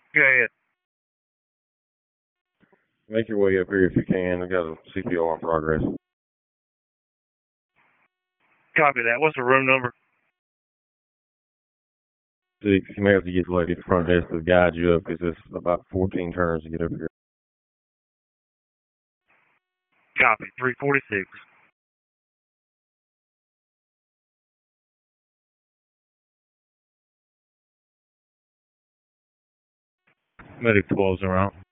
Go ahead. Make your way up here if you can. We got a CPR in progress. Copy that. What's the room number? 6, you may have to get the lady at the front desk to guide you up because it's about 14 turns to get up here. Copy. 346. Medic 12's around.